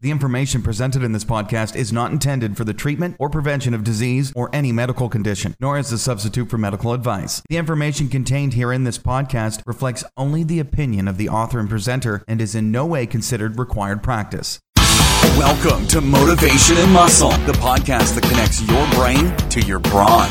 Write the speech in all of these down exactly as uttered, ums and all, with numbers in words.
The information presented in this podcast is not intended for the treatment or prevention of disease or any medical condition, nor as a substitute for medical advice. The information contained here in this podcast reflects only the opinion of the author and presenter and is in no way considered required practice. Welcome to Motivation and Muscle, the podcast that connects your brain to your brawn.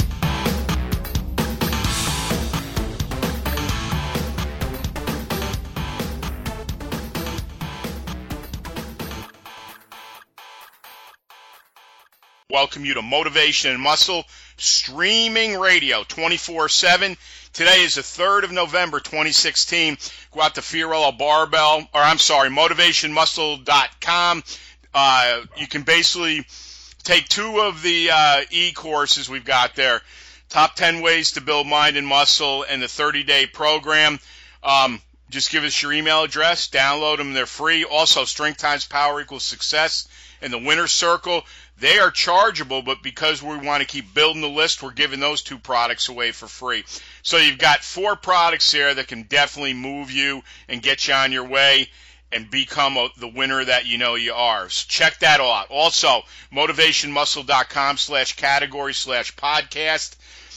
Welcome you to Motivation and Muscle streaming radio twenty-four seven. Today is the third of November, twenty sixteen. Go out to Fiorello Barbell, or I'm sorry, motivation muscle dot com. Uh, you can basically take two of the uh, e-courses we've got there. Top ten Ways to Build Mind and Muscle and the thirty-day program. Um, just give us your email address, download them, they're free. Also, Strength times Power equals Success and the Winner's Circle. They are chargeable, but because we want to keep building the list, we're giving those two products away for free. So you've got four products here that can definitely move you and get you on your way and become a, the winner that you know you are. So check that out. Also, motivation muscle dot com slash category slash podcast.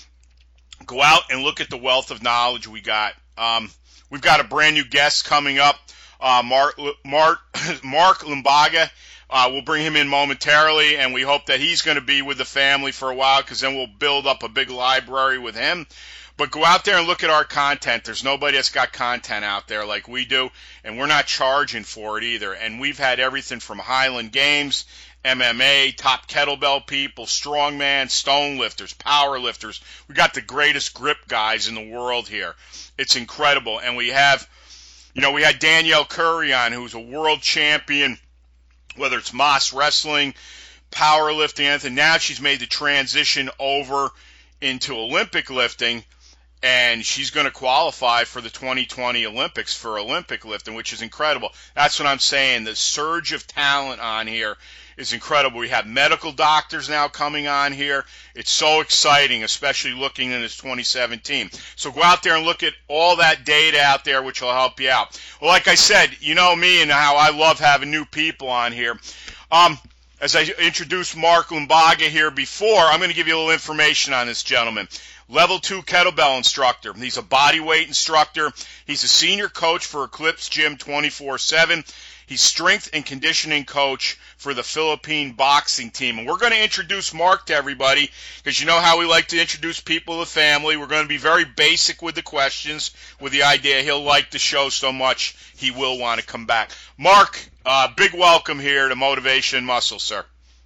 Go out and look at the wealth of knowledge we got. Um, we've got a brand new guest coming up, uh, Mark, Mark, Mark Limbaga. Uh, we'll bring him in momentarily, and we hope that he's going to be with the family for a while because then we'll build up a big library with him. But go out there and look at our content. There's nobody that's got content out there like we do, and we're not charging for it either. And we've had everything from Highland Games, M M A, top kettlebell people, strongman, stone lifters, power lifters. We got the greatest grip guys in the world here. It's incredible. And we have, you know, we had Danielle Curry on, who's a world champion, whether it's Moss wrestling, powerlifting, anything. Now she's made the transition over into Olympic lifting, and she's going to qualify for the twenty twenty Olympics for Olympic lifting, which is incredible. That's what I'm saying. The surge of talent on here is incredible. We have medical doctors now coming on here. It's so exciting, especially looking into twenty seventeen. So go out there and look at all that data out there, which will help you out. Well, like I said, you know me and how I love having new people on here. Um, as I introduced Mark Limbaga here before, I'm going to give you a little information on this gentleman. Level two kettlebell instructor. He's a body weight instructor. He's a senior coach for Eclipse Gym twenty-four seven. He's strength and conditioning coach for the Philippine boxing team. And we're going to introduce Mark to everybody because you know how we like to introduce people to the family. We're going to be very basic with the questions with the idea he'll like the show so much he will want to come back. Mark, uh, big welcome here to Motivation and Muscle, sir.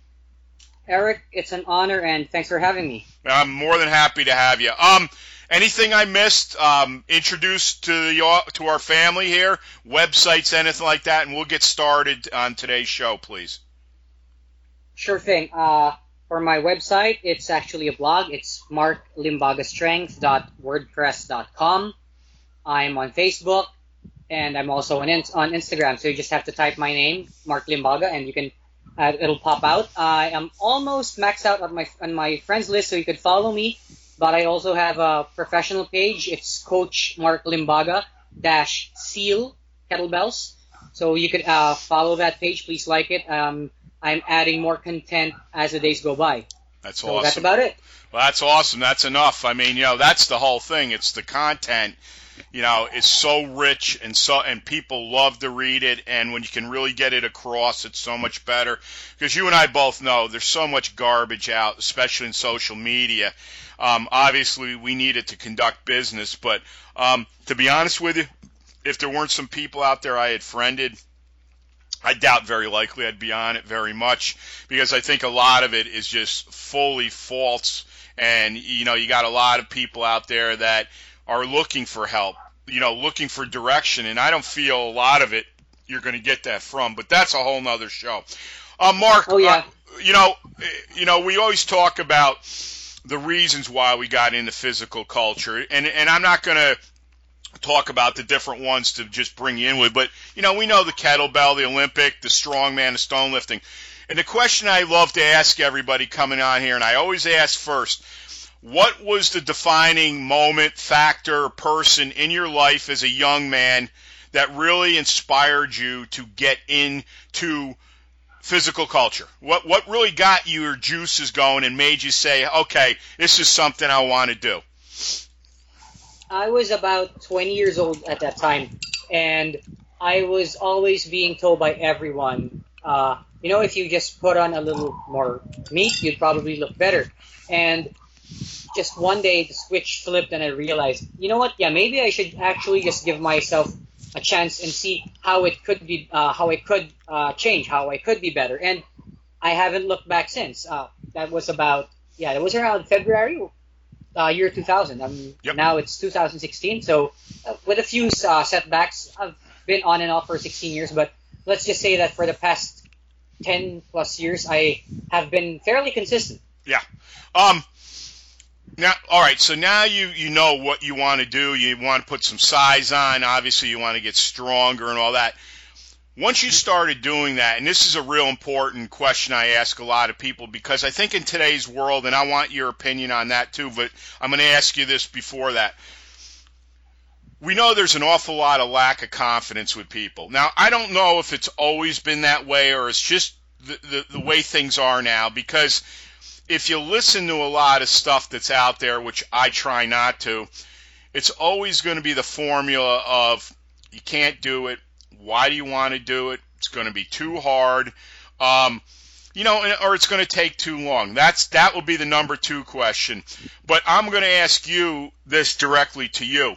Eric, it's an honor, and thanks for having me. I'm more than happy to have you. Um, anything I missed, um, introduce to the to our family here, websites, anything like that, and we'll get started on today's show, please. Sure thing. Uh, for my website, it's actually a blog. It's mark limbaga strength dot wordpress dot com. I'm on Facebook, and I'm also on, on Instagram, so you just have to type my name, Mark Limbaga, and you can Uh, it'll pop out. I am almost maxed out on my on my friends list, so you could follow me. But I also have a professional page. It's Coach Mark Limbaga dash Seal Kettlebells. So you could uh, follow that page. Please like it. Um, I'm adding more content as the days go by. That's so awesome. That's about it. Well, that's awesome. That's enough. I mean, you know, that's the whole thing. It's the content. You know, it's so rich and so, and people love to read it. And when you can really get it across, it's so much better. Because you and I both know there's so much garbage out, especially in social media. Um, obviously, we need it to conduct business. But um, to be honest with you, if there weren't some people out there I had friended, I doubt very likely I'd be on it very much. Because I think a lot of it is just fully false. And, you know, you got a lot of people out there that are looking for help, you know, looking for direction, and I don't feel a lot of it you're going to get that from, but that's a whole nother show. Uh, Mark, oh, yeah. uh, you know, you know, we always talk about the reasons why we got into physical culture, and and I'm not going to talk about the different ones to just bring you in with, but, you know, we know the kettlebell, the Olympic, the strongman, the stone lifting, and the question I love to ask everybody coming on here, and I always ask first, what was the defining moment, factor, person in your life as a young man that really inspired you to get into physical culture? What what really got your juices going and made you say, okay, this is something I want to do? I was about twenty years old at that time, and I was always being told by everyone, uh, you know, if you just put on a little more meat, you'd probably look better. And just one day the switch flipped and I realized, you know what, yeah, maybe I should actually just give myself a chance and see how it could be, uh, how it could uh, change, how I could be better. And I haven't looked back since. Uh, that was about, yeah, it was around February, uh, year two thousand. Um, yep. Now it's two thousand sixteen. So uh, with a few uh, setbacks, I've been on and off for sixteen years. But let's just say that for the past ten plus years, I have been fairly consistent. Yeah. Um. Now, all right. So now you you know what you want to do. You want to put some size on. Obviously, you want to get stronger and all that. Once you started doing that, and this is a real important question I ask a lot of people, because I think in today's world, and I want your opinion on that too, but I'm going to ask you this before that. We know there's an awful lot of lack of confidence with people. Now, I don't know if it's always been that way or it's just the, the, the way things are now, because if you listen to a lot of stuff that's out there, which I try not to, it's always going to be the formula of you can't do it. Why do you want to do it? It's going to be too hard, um, you know, or it's going to take too long. That's that will be the number two question. But I'm going to ask you this directly to you.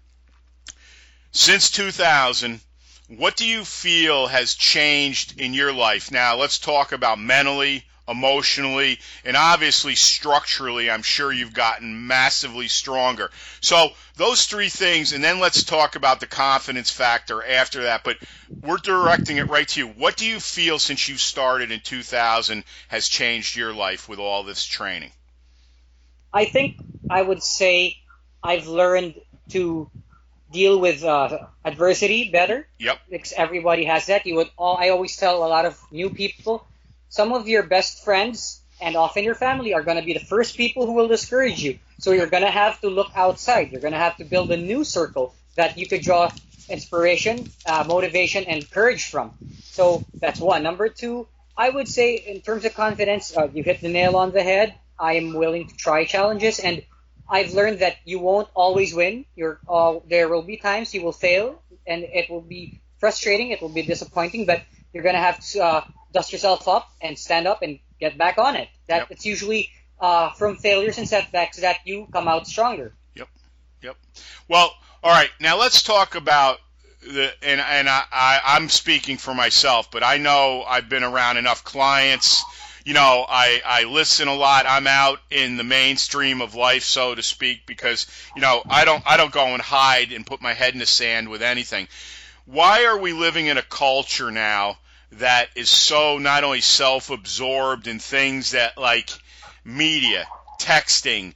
Since two thousand, what do you feel has changed in your life? Now, let's talk about mentally, emotionally, and obviously structurally. I'm sure you've gotten massively stronger. So those three things, and then let's talk about the confidence factor after that. But we're directing it right to you. What do you feel since you started in two thousand has changed your life with all this training? I think I would say I've learned to deal with uh, adversity better. Yep. Because everybody has that. You would all. I always tell a lot of new people, some of your best friends and often your family are going to be the first people who will discourage you. So you're going to have to look outside. You're going to have to build a new circle that you could draw inspiration, uh, motivation, and courage from. So that's one. Number two, I would say in terms of confidence, uh, you hit the nail on the head. I am willing to try challenges, and I've learned that you won't always win. You're uh, there will be times you will fail, and it will be frustrating. It will be disappointing, but you're going to have to uh, dust yourself up and stand up and get back on it. That Yep. It's usually uh, from failures and setbacks that you come out stronger. Yep. Yep. Well, all right. Now let's talk about the, and, and I, I, I'm speaking for myself, but I know I've been around enough clients. You know, I, I listen a lot. I'm out in the mainstream of life, so to speak, because, you know, I don't I don't go and hide and put my head in the sand with anything. Why are we living in a culture now that is so not only self-absorbed in things that like media, texting,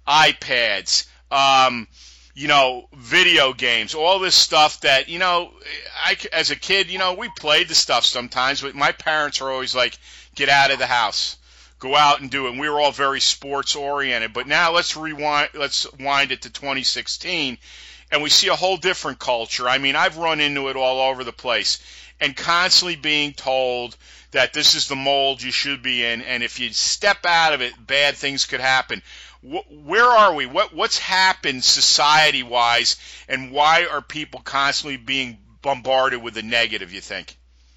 iPads, um, you know, video games, all this stuff that, you know, I, as a kid, you know, we played the stuff sometimes, but my parents are always like, get out of the house, go out and do it. And we were all very sports oriented. But now let's rewind, let's wind it to twenty sixteen, and we see a whole different culture. I mean, I've run into it all over the place, and constantly being told that this is the mold you should be in, and if you step out of it, bad things could happen. Where are we? What what's happened society-wise, and why are people constantly being bombarded with the negative, you think?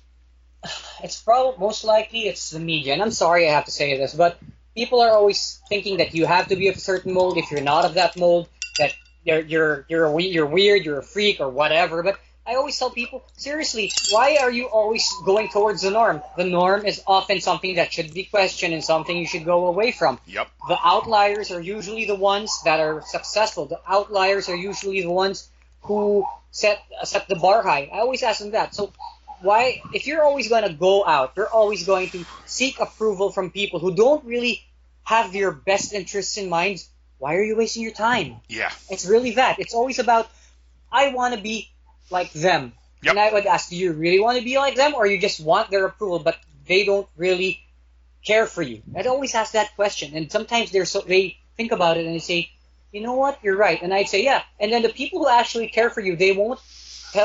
It's probably most likely it's the media, and I'm sorry I have to say this, but people are always thinking that you have to be of a certain mold. If you're not of that mold, that you're you're you're a, you're weird, you're a freak, or whatever. But I always tell people, seriously, why are you always going towards the norm? The norm is often something that should be questioned and something you should go away from. Yep. The outliers are usually the ones that are successful. The outliers are usually the ones who set set the bar high. I always ask them that. So why, if you're always going to go out, you're always going to seek approval from people who don't really have your best interests in mind, why are you wasting your time? Yeah. It's really that. It's always about, I want to be like them. Yep. And I would ask, do you really want to be like them, or you just want their approval, but they don't really care for you? I'd always ask that question. And sometimes they're so, they think about it and they say, you know what, you're right. And I'd say, yeah. And then the people who actually care for you, they won't tell you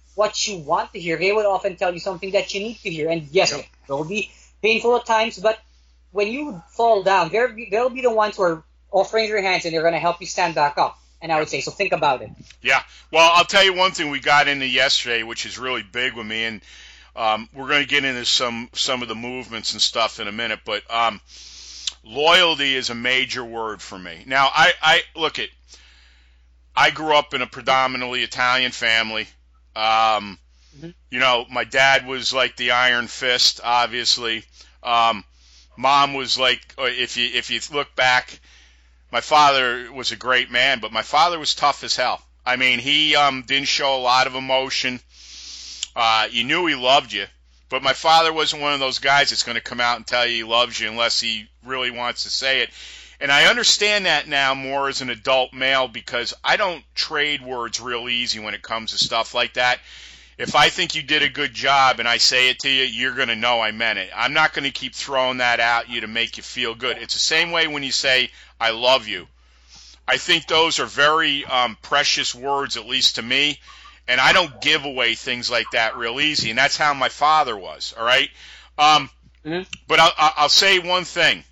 what you want to hear. They would often tell you something that you need to hear. And yes, Yep. it will be painful at times, but when you fall down, they're, they'll be the ones who are offering their hands and they're going to help you stand back up. And I would say, so think about it. Yeah. Well, I'll tell you one thing we got into yesterday, which is really big with me, and um, we're going to get into some some of the movements and stuff in a minute, but um, loyalty is a major word for me. Now, I, I look at, I grew up in a predominantly Italian family. Um, mm-hmm. You know, my dad was like the Iron Fist, obviously. Um, mom was like, if you if you look back, my father was a great man, but my father was tough as hell. I mean, he um, didn't show a lot of emotion. Uh, you knew he loved you, but my father wasn't one of those guys that's going to come out and tell you he loves you unless he really wants to say it. And I understand that now more as an adult male because I don't trade words real easy when it comes to stuff like that. If I think you did a good job and I say it to you, you're going to know I meant it. I'm not going to keep throwing that at you to make you feel good. It's the same way when you say, I love you. I think those are very um, precious words, at least to me, and I don't give away things like that real easy, and that's how my father was, all right? Um, mm-hmm. But I'll, I'll say one thing.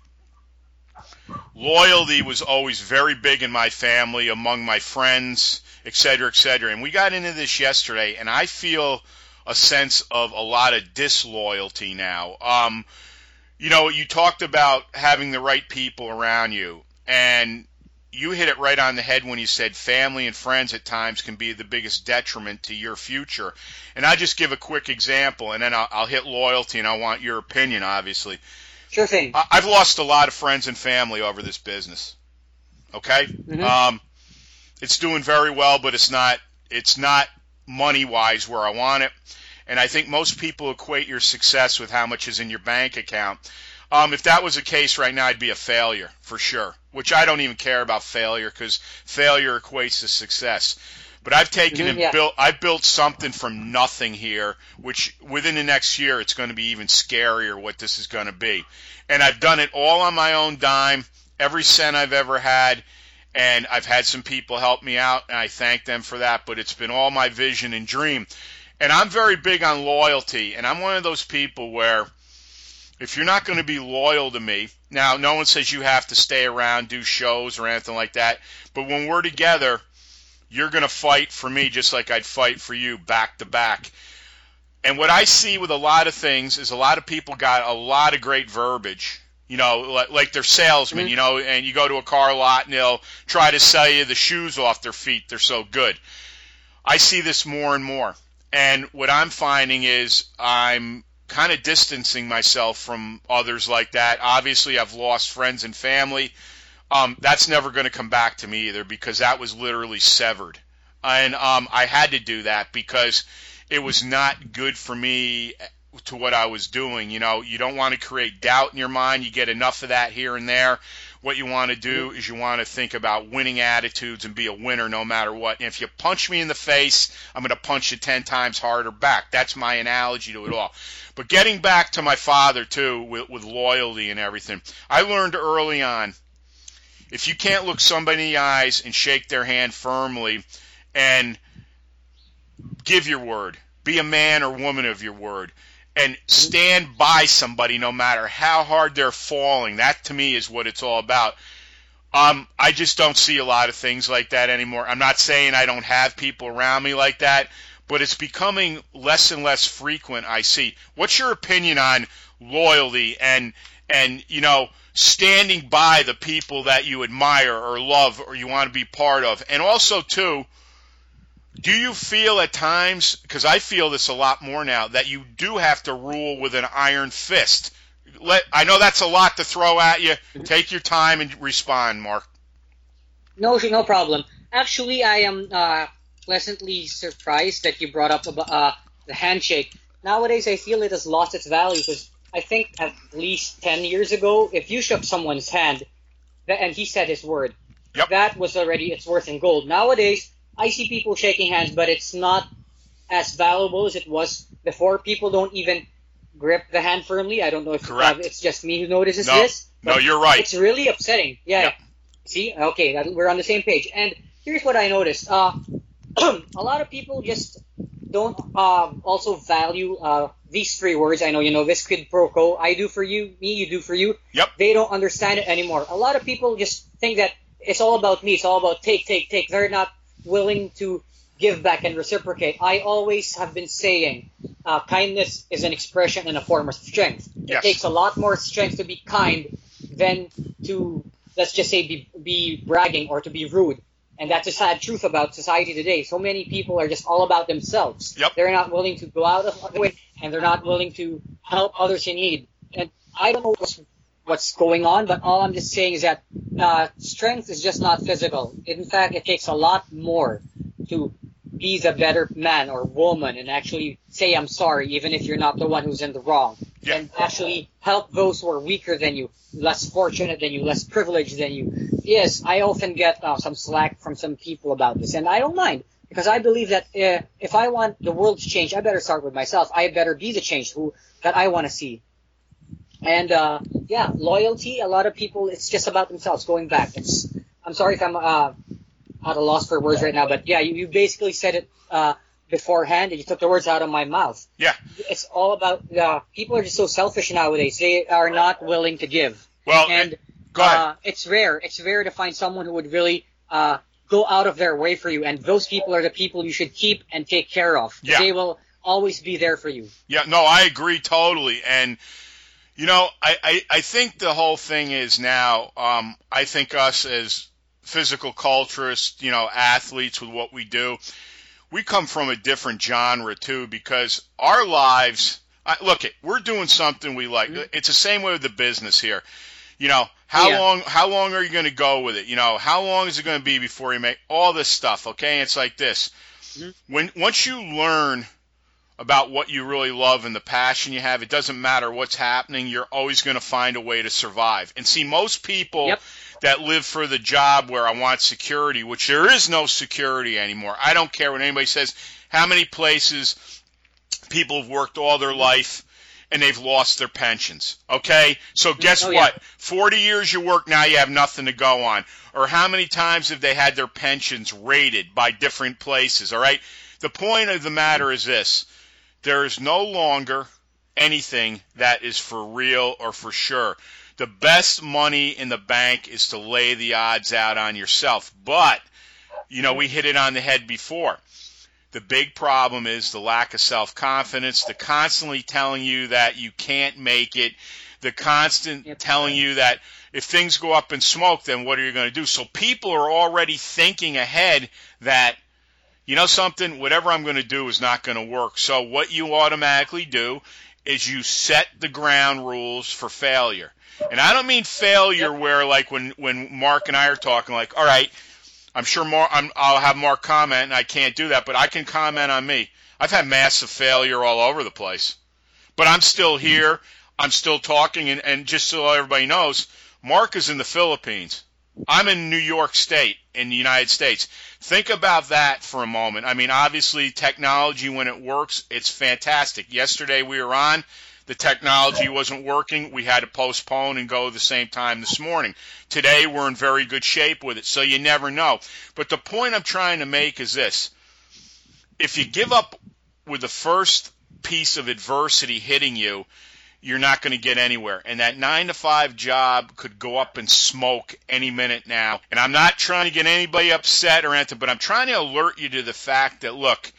Loyalty was always very big in my family, among my friends, et cetera, et cetera. And we got into this yesterday, and I feel a sense of a lot of disloyalty now. Um, you know, you talked about having the right people around you, and you hit it right on the head when you said family and friends at times can be the biggest detriment to your future. And I'll just give a quick example, and then I'll, I'll hit loyalty, and I want your opinion, obviously. Sure thing. I've lost a lot of friends and family over this business. Okay? Mm-hmm. Um, it's doing very well, but it's not it's not money-wise where I want it. And I think most people equate your success with how much is in your bank account. Um, if that was the case right now, I'd be a failure for sure, which I don't even care about failure because failure equates to success. But I've taken mm-hmm, and yeah. built I've built something from nothing here, which within the next year it's going to be even scarier what this is going to be. And I've done it all on my own dime, every cent I've ever had, and I've had some people help me out, and I thank them for that, but it's been all my vision and dream. And I'm very big on loyalty, and I'm one of those people where if you're not going to be loyal to me, now no one says you have to stay around, do shows or anything like that, but when we're together, you're going to fight for me just like I'd fight for you back to back. And what I see with a lot of things is a lot of people got a lot of great verbiage, you know, like, like they're salesmen, mm-hmm. you know, and you go to a car lot and they'll try to sell you the shoes off their feet. They're so good. I see this more and more. And what I'm finding is I'm kind of distancing myself from others like that. Obviously, I've lost friends and family. Um, that's never going to come back to me either because that was literally severed. And um, I had to do that because it was not good for me to what I was doing. You know, you don't want to create doubt in your mind. You get enough of that here and there. What you want to do is you want to think about winning attitudes and be a winner no matter what. And if you punch me in the face, I'm going to punch you ten times harder back. That's my analogy to it all. But getting back to my father, too, with, with loyalty and everything, I learned early on, if you can't look somebody in the eyes and shake their hand firmly and give your word, be a man or woman of your word, and stand by somebody no matter how hard they're falling, that to me is what it's all about. Um, I just don't see a lot of things like that anymore. I'm not saying I don't have people around me like that, but it's becoming less and less frequent, I see. What's your opinion on loyalty and, and you know, standing by the people that you admire or love or you want to be part of? And also, too, do you feel at times, because I feel this a lot more now, that you do have to rule with an iron fist? Let, I know that's a lot to throw at you. Take your time and respond, Mark. No, no problem. Actually, I am uh, pleasantly surprised that you brought up uh, the handshake. Nowadays, I feel it has lost its value because I think at least ten years ago, if you shook someone's hand and he said his word, yep. that was already its worth in gold. Nowadays, I see people shaking hands, but it's not as valuable as it was before. People don't even grip the hand firmly. I don't know if uh, it's just me who notices no, this. No, you're right. It's really upsetting. Yeah. Yep. See? Okay, we're on the same page. And here's what I noticed. Uh, a lot of people just don't um, also value uh, these three words. I know you know this, quid pro quo. I do for you, me, you do for you. Yep. They don't understand it anymore. A lot of people just think that it's all about me. It's all about take, take, take. They're not willing to give back and reciprocate. I always have been saying uh, kindness is an expression and a form of strength. Yes. It takes a lot more strength to be kind than to, let's just say, be, be bragging or to be rude. And that's a sad truth about society today. So many people are just all about themselves. Yep. They're not willing to go out of the way, and they're not willing to help others in need. And I don't know what's, what's going on, but all I'm just saying is that uh, strength is just not physical. In fact, it takes a lot more to be the better man or woman and actually say I'm sorry, even if you're not the one who's in the wrong. Yeah. And actually help those who are weaker than you, less fortunate than you, less privileged than you. Yes, I often get uh, some slack from some people about this, and I don't mind, because I believe that uh, if I want the world to change, I better start with myself. I better be the change who that I want to see. And uh, yeah, loyalty, a lot of people, it's just about themselves, going back. It's, I'm sorry if I'm uh, at a loss for words right now, but yeah, you, you basically said it uh, beforehand, and you took the words out of my mouth. Yeah. It's all about, uh, people are just so selfish nowadays. They are not willing to give. Well, and go ahead. Uh, it's rare. It's rare to find someone who would really uh, go out of their way for you, and those people are the people you should keep and take care of. Yeah. They will always be there for you. Yeah, no, I agree totally. And, you know, I, I, I think the whole thing is now, um, I think us as physical culturists, you know, athletes with what we do, we come from a different genre too, because our lives, I, look, it, we're doing something we like. Mm-hmm. It's the same way with the business here. You know, how yeah. long how long are you going to go with it? You know, how long is it going to be before you make all this stuff, okay? It's like this. Mm-hmm. When once you learn about what you really love and the passion you have, it doesn't matter what's happening, you're always going to find a way to survive. And see, most people yep. that live for the job where I want security, which there is no security anymore. I don't care what anybody says, how many places people have worked all their life and they've lost their pensions, okay? So guess oh, yeah. what? forty years you work, now you have nothing to go on. Or how many times have they had their pensions rated by different places, all right? The point of the matter is this. There is no longer anything that is for real or for sure. The best money in the bank is to lay the odds out on yourself. But, you know, we hit it on the head before. The big problem is the lack of self-confidence, the constantly telling you that you can't make it, the constant yep. telling you that if things go up in smoke, then what are you going to do? So people are already thinking ahead that, you know something, whatever I'm going to do is not going to work. So what you automatically do is you set the ground rules for failure. And I don't mean failure yep. where, like, when, when Mark and I are talking, like, all right, I'm sure Mark, I'm, I'll have Mark comment, and I can't do that, but I can comment on me. I've had massive failure all over the place. But I'm still here. I'm still talking, and, and just so everybody knows, Mark is in the Philippines. I'm in New York State, in the United States. Think about that for a moment. I mean, obviously, technology, when it works, it's fantastic. Yesterday we were on. The technology wasn't working. We had to postpone and go the same time this morning. Today, we're in very good shape with it, so you never know. But the point I'm trying to make is this. If you give up with the first piece of adversity hitting you, you're not going to get anywhere. And that nine to five job could go up in smoke any minute now. And I'm not trying to get anybody upset or anything, but I'm trying to alert you to the fact that, look,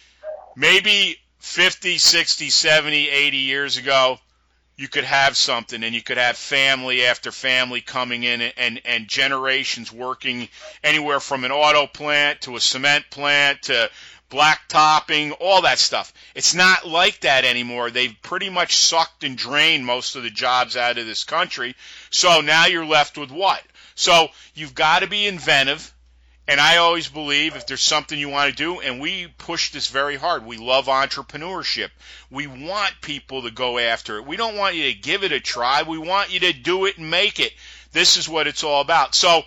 maybe fifty, sixty, seventy, eighty years ago, you could have something, and you could have family after family coming in and, and, and generations working anywhere from an auto plant to a cement plant to black topping, all that stuff. It's not like that anymore. They've pretty much sucked and drained most of the jobs out of this country. So now you're left with what? So you've got to be inventive. And I always believe if there's something you want to do, and we push this very hard, we love entrepreneurship. We want people to go after it. We don't want you to give it a try. We want you to do it and make it. This is what it's all about. So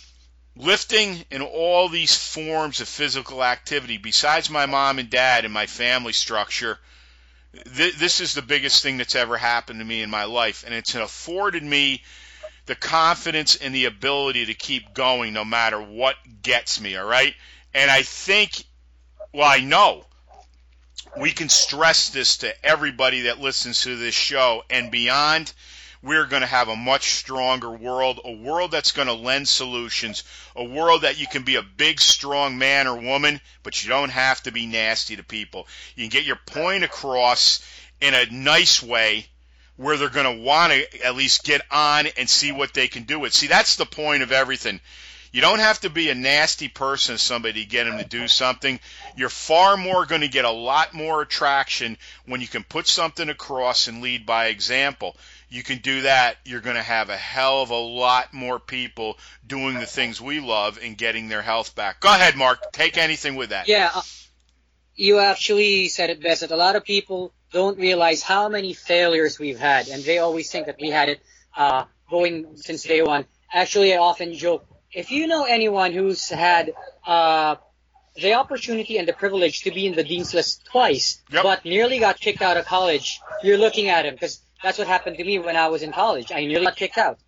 lifting in all these forms of physical activity, besides my mom and dad and my family structure, th- this is the biggest thing that's ever happened to me in my life. And it's afforded me the confidence and the ability to keep going no matter what gets me, all right? And I think, well, I know we can stress this to everybody that listens to this show and beyond. We're going to have a much stronger world, a world that's going to lend solutions, a world that you can be a big, strong man or woman, but you don't have to be nasty to people. You can get your point across in a nice way where they're going to want to at least get on and see what they can do with. See, that's the point of everything. You don't have to be a nasty person to somebody to get them to do something. You're far more going to get a lot more attraction when you can put something across and lead by example. You can do that, you're going to have a hell of a lot more people doing the things we love and getting their health back. Go ahead, Mark. Take anything with that. Yeah, uh, you actually said it best, that a lot of people don't realize how many failures we've had, and they always think that we had it uh, going since day one. Actually, I often joke, if you know anyone who's had uh, the opportunity and the privilege to be in the Dean's List twice, yep. but nearly got kicked out of college, you're looking at him, because that's what happened to me when I was in college. I nearly got kicked out.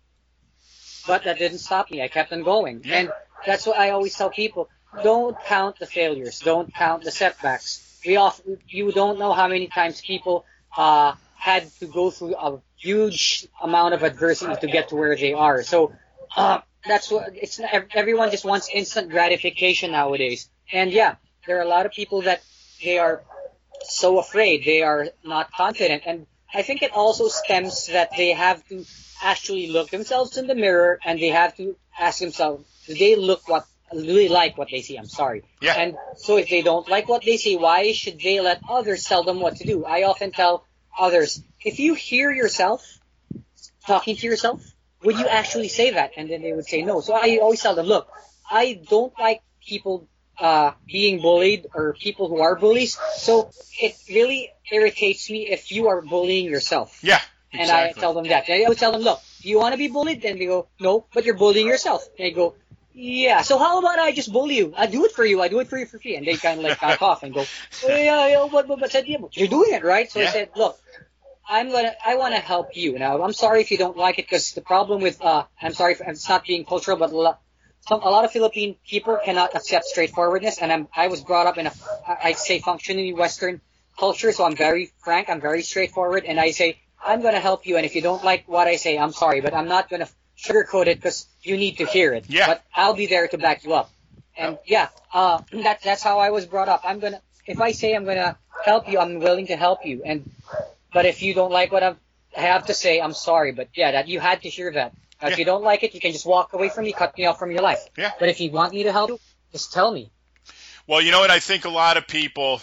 But that didn't stop me. I kept on going. Yeah. And that's what I always tell people. Don't count the failures. Don't count the setbacks. We often, you don't know how many times people uh, had to go through a huge amount of adversity to get to where they are. So uh, that's what it's. Everyone just wants instant gratification nowadays. And yeah, there are a lot of people that they are so afraid. They are not confident. And I think it also stems that they have to actually look themselves in the mirror and they have to ask themselves, do they look what really like what they see? I'm sorry. Yeah. And so if they don't like what they see, why should they let others tell them what to do? I often tell others, if you hear yourself talking to yourself, would you actually say that? And then they would say no. So I always tell them, look, I don't like people Uh, being bullied or people who are bullies. So it really irritates me if you are bullying yourself. Yeah, exactly. And I tell them that. I would tell them, look, do you want to be bullied? Then they go, no, but you're bullying yourself. And I go, yeah, so how about I just bully you? I do it for you. I do it for you for free. And they kind of like back off and go, oh, yeah, yeah, but, but, but, yeah, but you're doing it, right? So yeah. I said, look, I'm gonna, I want to help you. Now, I'm sorry if you don't like it, because the problem with, uh, I'm sorry if it's not being cultural, but Some, a lot of Philippine people cannot accept straightforwardness, and I'm, I was brought up in a, I'd say, functionally Western culture, so I'm very frank, I'm very straightforward, and I say, I'm going to help you, and if you don't like what I say, I'm sorry, but I'm not going to sugarcoat it because you need to hear it. Yeah. But I'll be there to back you up. And yeah, uh, that, that's how I was brought up. I'm going to, if I say I'm going to help you, I'm willing to help you. And But if you don't like what I've, I have to say, I'm sorry, but yeah, that you had to hear that. Now, yeah. If you don't like it, you can just walk away from me, cut me off from your life. Yeah. But if you want me to help you, just tell me. Well, you know what? I think a lot of people,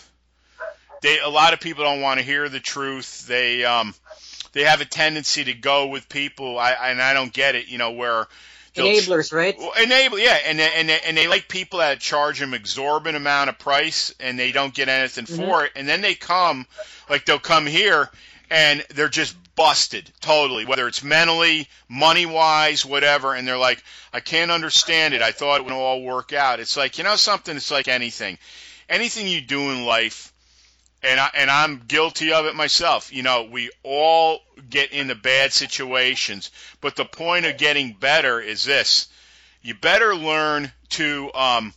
they a lot of people don't want to hear the truth. They um, they have a tendency to go with people, I and I don't get it. You know, where enablers, right? Enable, yeah, and and they, and they like people that charge them exorbitant amount of price, and they don't get anything mm-hmm. for it, and then they come, like they'll come here, and they're just busted totally, whether it's mentally, money-wise, whatever, and they're like, I can't understand it. I thought it would all work out. It's like, you know something? It's like anything. Anything you do in life, and, I, and I'm guilty of it myself, you know, we all get into bad situations, but the point of getting better is this. You better learn to um,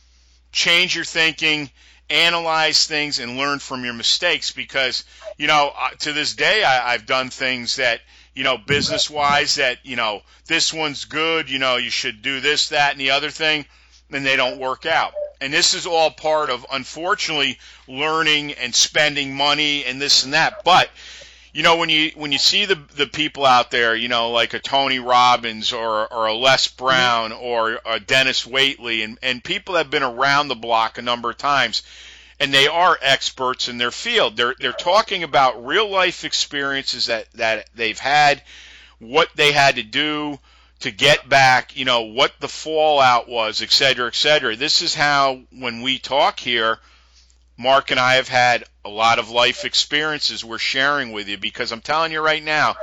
change your thinking, analyze things, and learn from your mistakes, because, you know, uh, to this day, I, I've done things that, you know, business-wise that, you know, this one's good, you know, you should do this, that, and the other thing, and they don't work out. And this is all part of, unfortunately, learning and spending money and this and that. But, you know, when you when you see the the people out there, you know, like a Tony Robbins or or a Les Brown or a Dennis Waitley, and, and people that have been around the block a number of times, and they are experts in their field. They're they're talking about real life experiences that, that they've had, what they had to do to get back, you know, what the fallout was, et cetera, et cetera. This is how, when we talk here, Mark and I have had a lot of life experiences we're sharing with you, because I'm telling you right now,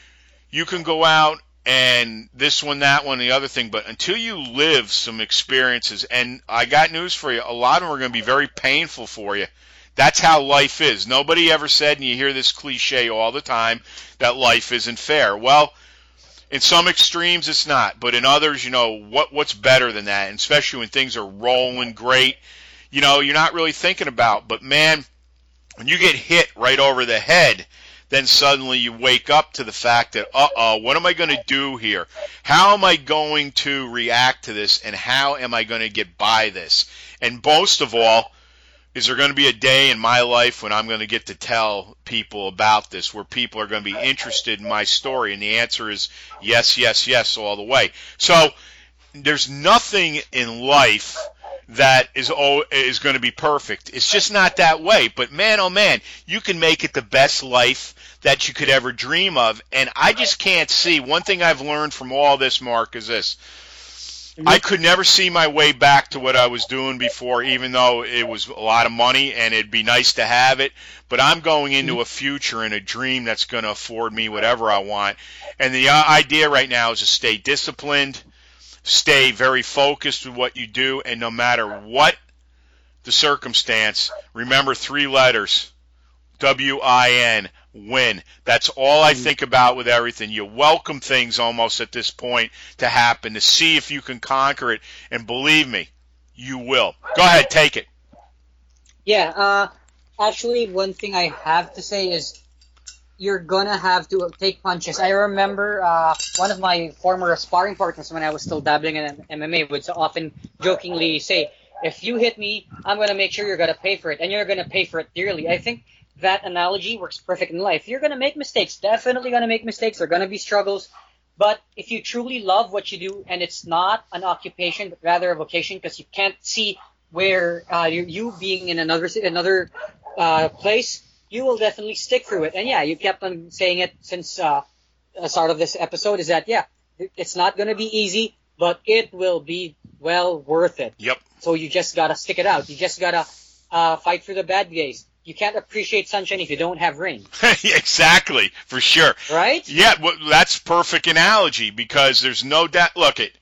you can go out and this one, that one, the other thing, but until you live some experiences, and I got news for you, a lot of them are going to be very painful for you. That's how life is. Nobody ever said, and you hear this cliche all the time, that life isn't fair. Well, in some extremes it's not, but in others, you know, what what's better than that, and especially when things are rolling great, you know, you're not really thinking about. But man, when you get hit right over the head, then suddenly you wake up to the fact that, uh-oh, what am I going to do here? How am I going to react to this, and how am I going to get by this? And most of all, is there going to be a day in my life when I'm going to get to tell people about this, where people are going to be interested in my story? And the answer is yes, yes, yes, all the way. So there's nothing in life that is oh, is going to be perfect. It's just not that way. But man, oh man, you can make it the best life that you could ever dream of. And I just can't see. One thing I've learned from all this, Mark, is this. I could never see my way back to what I was doing before, even though it was a lot of money and it'd be nice to have it. But I'm going into a future and a dream that's going to afford me whatever I want. And the idea right now is to stay disciplined, stay very focused with what you do, and no matter what the circumstance, remember three letters, W I N, win. That's all I think about with everything. You welcome things almost at this point to happen, to see if you can conquer it, and believe me, you will. Go ahead, take it. Yeah, uh, actually, one thing I have to say is you're going to have to take punches. I remember uh, one of my former sparring partners when I was still dabbling in M M A would often jokingly say, if you hit me, I'm going to make sure you're going to pay for it, and you're going to pay for it dearly. I think that analogy works perfect in life. You're going to make mistakes, definitely going to make mistakes. There are going to be struggles. But if you truly love what you do, and it's not an occupation, but rather a vocation, because you can't see where uh, you, you being in another another uh, place, you will definitely stick through it. And yeah, you kept on saying it since uh, the start of this episode, is that, yeah, it's not going to be easy, but it will be well worth it. Yep. So you just got to stick it out. You just got to uh, fight through the bad days. You can't appreciate sunshine if you don't have rain. Exactly, for sure. Right? Yeah, well, that's perfect analogy, because there's no doubt. Look, it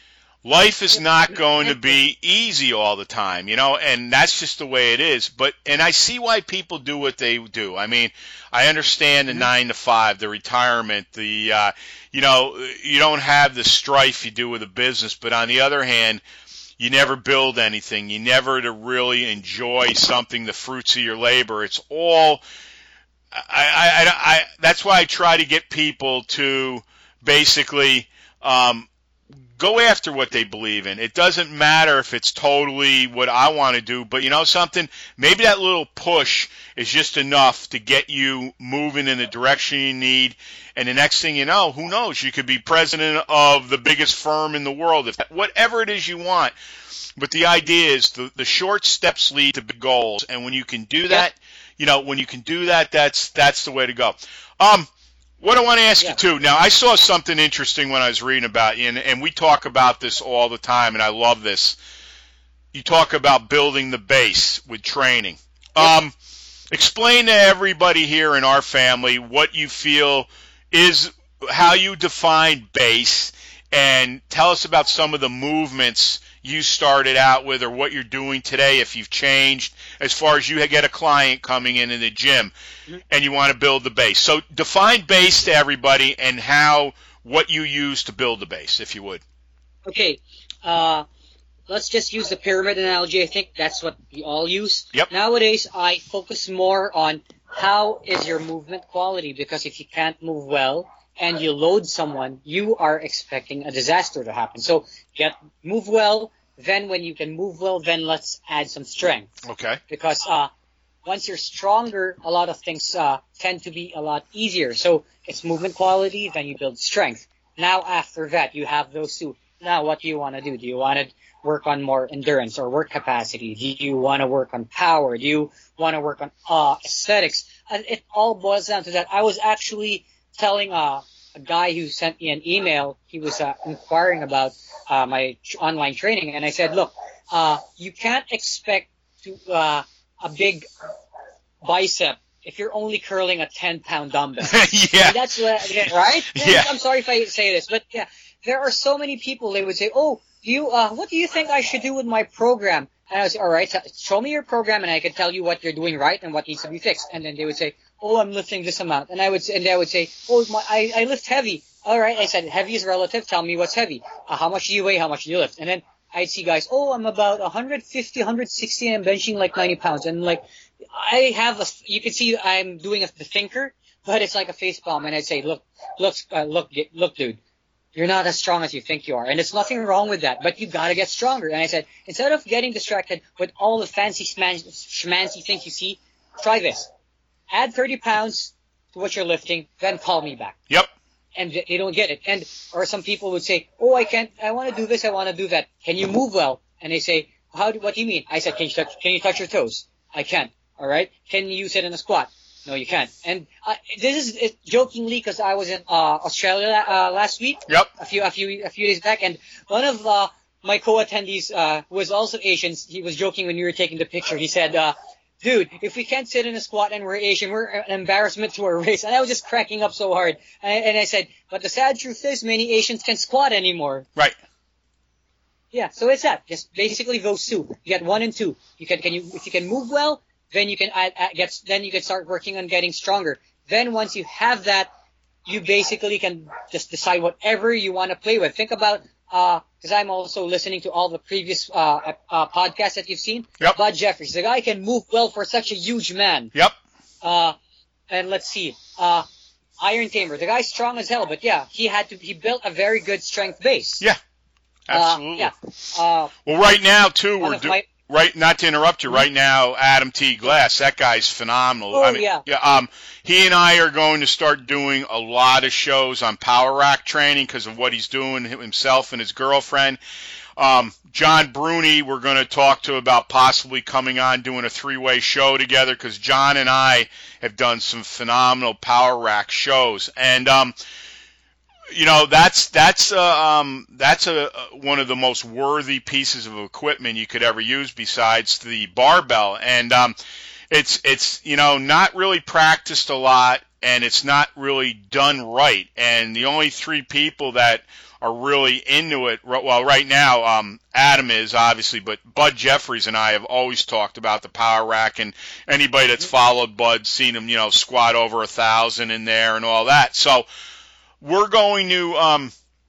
life is not going to be easy all the time, you know, and that's just the way it is. But and I see why people do what they do. I mean, I understand the mm-hmm. nine to five, the retirement, the uh, you know, you don't have the strife you do with a business. But on the other hand, you never build anything. You never to really enjoy something, the fruits of your labor. It's all. I, I, I, I that's why I try to get people to basically um, go after what they believe in. It doesn't matter if it's totally what I want to do, but you know something? Maybe that little push is just enough to get you moving in the direction you need. And the next thing you know, who knows? You could be president of the biggest firm in the world, if whatever it is you want. But the idea is the, the short steps lead to big goals. And when you can do that, you know, when you can do that, that's that's the way to go. Um, what I want to ask yeah. you, too, now I saw something interesting when I was reading about you, and, and we talk about this all the time, and I love this. You talk about building the base with training. Yep. Um, explain to everybody here in our family what you feel is, how you define base, and tell us about some of the movements you started out with, or what you're doing today, if you've changed, as far as you get a client coming in in the gym mm-hmm. and you want to build the base. So define base to everybody, and how, what you use to build the base, if you would. Okay. Uh, let's just use the pyramid analogy. I think that's what we all use. Yep. Nowadays, I focus more on how is your movement quality, because if you can't move well and you load someone, you are expecting a disaster to happen. So get move well, then when you can move well, then let's add some strength. Okay. Because uh, once you're stronger, a lot of things uh, tend to be a lot easier. So it's movement quality, then you build strength. Now after that, you have those two. Now what do you want to do? Do you want to work on more endurance or work capacity? Do you want to work on power? Do you want to work on uh, aesthetics? And it all boils down to that. I was actually telling uh, a guy who sent me an email. He was uh, inquiring about uh, my tr- online training, and I said, look, uh, you can't expect to uh, a big bicep if you're only curling a ten-pound dumbbell. Yeah. And that's what, right? Yeah. I'm sorry if I say this, but yeah, there are so many people, they would say, oh, you, uh, what do you think I should do with my program? And I would say, all right, show me your program, and I can tell you what you're doing right and what needs to be fixed. And then they would say, oh, I'm lifting this amount. And I would say, and they would say, oh, my, I, I lift heavy. All right. I said, heavy is relative. Tell me what's heavy. Uh, how much do you weigh? How much do you lift? And then I'd see guys, oh, I'm about one fifty, one sixty, and I'm benching like ninety pounds. And I'm like, I have a, you can see I'm doing a, the thinker, but it's like a face palm, and I'd say, look, look, uh, look, look, dude, you're not as strong as you think you are, and there's nothing wrong with that, but you gotta get stronger. And I said, instead of getting distracted with all the fancy schman- schmancy things you see, try this. Add thirty pounds to what you're lifting, then call me back. Yep. And they don't get it. And, or some people would say, oh, I can't, I want to do this, I want to do that. Can you move well? And they say, how do, what do you mean? I said, can you touch, can you touch your toes? I can't. All right. Can you sit in a squat? No, you can't. And uh, this is it, jokingly because I was in uh, Australia uh, last week. Yep. A few, a few, a few days back, and one of uh, my co-attendees, uh, who was also Asian, he was joking when we were taking the picture. He said, uh, "Dude, if we can't sit in a squat and we're Asian, we're an embarrassment to our race." And I was just cracking up so hard. And I, and I said, "But the sad truth is, many Asians can't squat anymore." Right. Yeah. So it's that. Just basically those two. You get one and two. You can, can you, if you can move well. Then you can add, add, get. Then you can start working on getting stronger. Then once you have that, you basically can just decide whatever you want to play with. Think about, because uh, I'm also listening to all the previous uh, uh, podcasts that you've seen. Yep. Bud Jeffries, the guy can move well for such a huge man. Yep. Uh, and let's see, uh, Iron Tamer, the guy's strong as hell, but yeah, he had to. He built a very good strength base. Yeah. Absolutely. Uh, yeah. Uh, well, right now too, we're doing. My, Right, not to interrupt you. Right now, Adam T. Glass, that guy's phenomenal. Oh, I mean, yeah. yeah. Um, he and I are going to start doing a lot of shows on power rack training because of what he's doing himself and his girlfriend. Um, John Bruni, we're going to talk to about possibly coming on doing a three-way show together because John and I have done some phenomenal power rack shows, and um. You know, that's that's uh, um, that's a, one of the most worthy pieces of equipment you could ever use besides the barbell, and um, it's it's you know not really practiced a lot, and it's not really done right. And the only three people that are really into it, well, right now, um, Adam is obviously, but Bud Jeffries and I have always talked about the power rack, and anybody that's followed Bud, seen him, you know, squat over a thousand in there and all that. So we're going to um,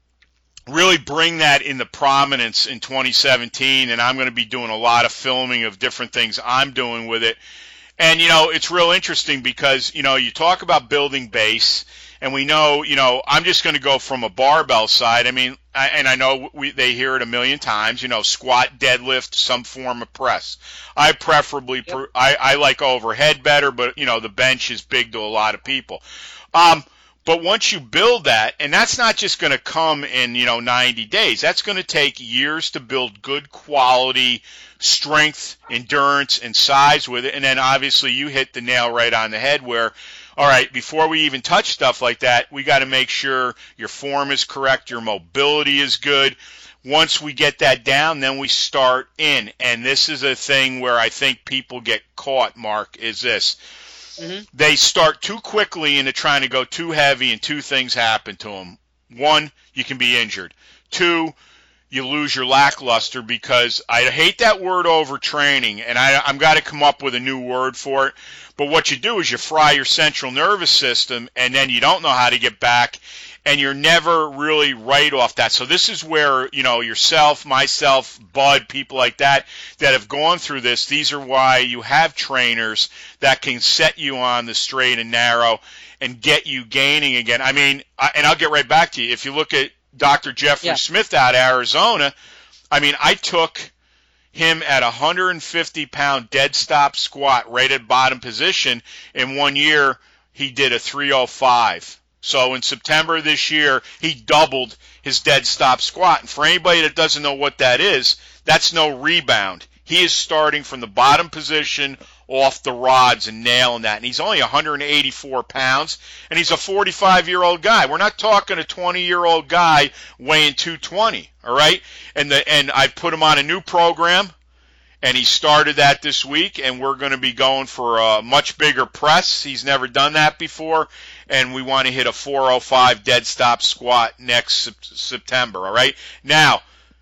really bring that into prominence in twenty seventeen, and I'm going to be doing a lot of filming of different things I'm doing with it. And, you know, it's real interesting because, you know, you talk about building base, and we know, you know, I'm just going to go from a barbell side. I mean, I, and I know we, they hear it a million times, you know, squat, deadlift, some form of press. I preferably, yep. I, I like overhead better, but, you know, the bench is big to a lot of people. Um, But once you build that, and that's not just going to come in, you know, ninety days. That's going to take years to build good quality strength, endurance, and size with it. And then obviously you hit the nail right on the head where, all right, before we even touch stuff like that, we got to make sure your form is correct, your mobility is good. Once we get that down, then we start in. And this is a thing where I think people get caught, Mark, is this. Mm-hmm. They start too quickly into trying to go too heavy, and two things happen to them. One, you can be injured. Two, you lose your lackluster because I hate that word overtraining, and I, I'm got to come up with a new word for it. But what you do is you fry your central nervous system, and then you don't know how to get back, and you're never really right off that. So this is where, you know, yourself, myself, Bud, people like that that have gone through this, these are why you have trainers that can set you on the straight and narrow and get you gaining again. I mean, I, and I'll get right back to you. If you look at Doctor Jeffrey yeah. Smith out of Arizona, I mean, I took him at a one hundred fifty pound dead stop squat right at bottom position. In one year, he did a three oh five. So in September this year, he doubled his dead stop squat. And for anybody that doesn't know what that is, that's no rebound. He is starting from the bottom position off the rods and nailing that. And he's only one hundred eighty-four pounds, and he's a forty-five-year-old guy. We're not talking a twenty-year-old guy weighing two twenty, all right? And the and I put him on a new program, and he started that this week, and we're going to be going for a much bigger press. He's never done that before, and we want to hit a four oh five dead stop squat next September, all right? Now,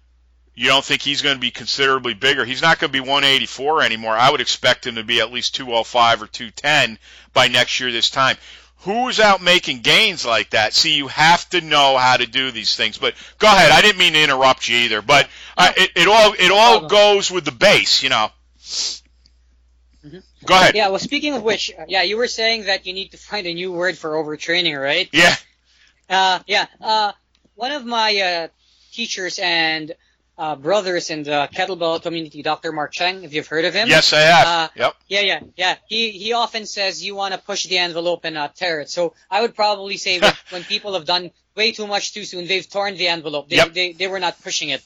you don't think he's going to be considerably bigger? He's not going to be one eighty-four anymore. I would expect him to be at least two oh five or two ten by next year this time. Who's out making gains like that? See, you have to know how to do these things. But go ahead. I didn't mean to interrupt you either. But uh, it, it all it all goes with the base, you know. Mm-hmm. Go ahead. Yeah, well, speaking of which, uh, yeah, you were saying that you need to find a new word for overtraining, right? Yeah. Uh, yeah. Uh, one of my uh, teachers and uh, brothers in the kettlebell community, Doctor Mark Cheng, if you've heard of him. Yes, I have. Uh, yep. Yeah, yeah, yeah. He he often says you want to push the envelope and not tear it. So I would probably say when, when people have done way too much too soon, they've torn the envelope. They Yep. they, they were not pushing it.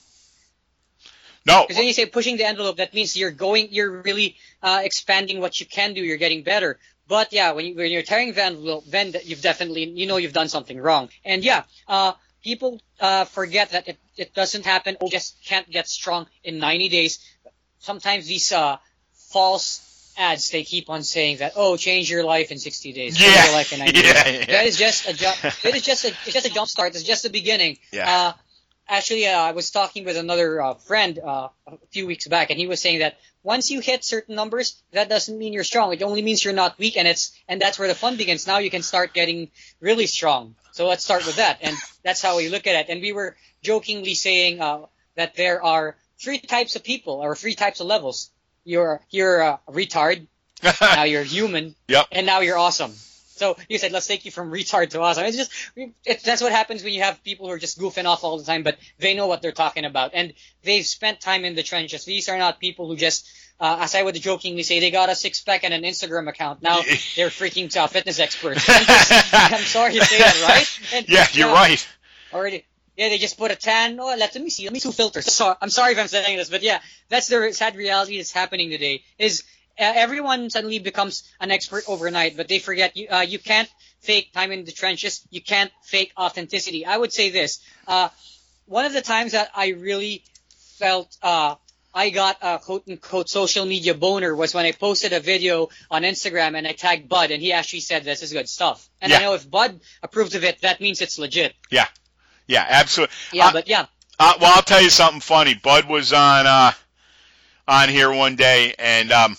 No. Because when you say pushing the envelope, that means you're going, you're really uh, expanding what you can do. You're getting better. But yeah, when, you, when you're tearing the envelope, then you've definitely, you know, you've done something wrong. And yeah, uh, people uh, forget that it, it doesn't happen. You just can't get strong in ninety days. Sometimes these uh, false ads, they keep on saying that, oh, change your life in sixty days. Change Yeah. your life in ninety Yeah, days. yeah. That is just a ju- it is just a it's just a jump start. It's just the beginning. Yeah. Uh, Actually, uh, I was talking with another uh, friend uh, a few weeks back, and he was saying that once you hit certain numbers, that doesn't mean you're strong. It only means you're not weak, and it's and that's where the fun begins. Now you can start getting really strong. So let's start with that, and that's how we look at it. And we were jokingly saying uh, that there are three types of people, or three types of levels. You're you're a retard, now you're human, Yep. and now you're awesome. So you said, let's take you from retard to awesome. It's just, it, that's what happens when you have people who are just goofing off all the time, but they know what they're talking about. And they've spent time in the trenches. These are not people who just, uh, as I would jokingly say, they got a six-pack and an Instagram account. Now they're freaking uh, fitness experts. I'm, just, I'm sorry to say that, right? And, Yeah, you're uh, right. Already. Yeah, they just put a tan. Oh, let, let me see. Let me see two filters. So, I'm sorry if I'm saying this, but yeah, that's the sad reality that's happening today. Is uh, everyone suddenly becomes an expert overnight, but they forget you. Uh, you can't fake time in the trenches. You can't fake authenticity. I would say this. Uh, one of the times that I really felt uh, I got a quote-unquote social media boner was when I posted a video on Instagram and I tagged Bud, and he actually said, this is good stuff. And Yeah. I know if Bud approves of it, that means it's legit. Yeah. Yeah, absolutely. Yeah, Uh, but yeah. Uh, well, I'll tell you something funny. Bud was on uh, on here one day, and um,